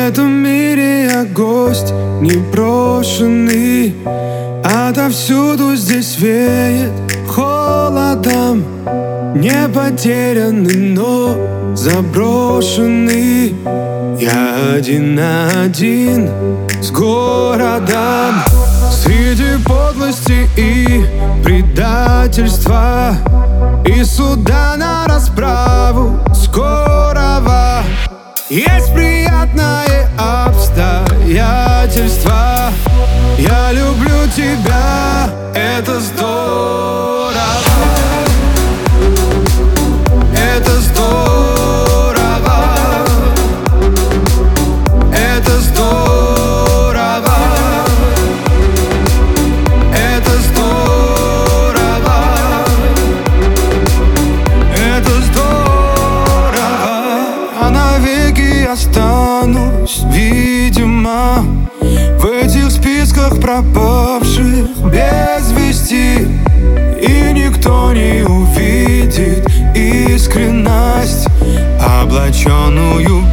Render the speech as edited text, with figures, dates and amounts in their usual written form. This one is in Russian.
этом мире я гость непрошенный. Отовсюду здесь веет холодом. Не потерянный, но заброшенный. Я один на один с городом. Среди подлости и предательства, и суда на расправу скорого. Есть приятное обстоятельство. Я люблю тебя, это здорово. Это здорово. Это здорово. Это здорово. Это здорово. А навеки останусь, видимо, в этих списках пропавших без вести. И никто не увидит искренность, облаченную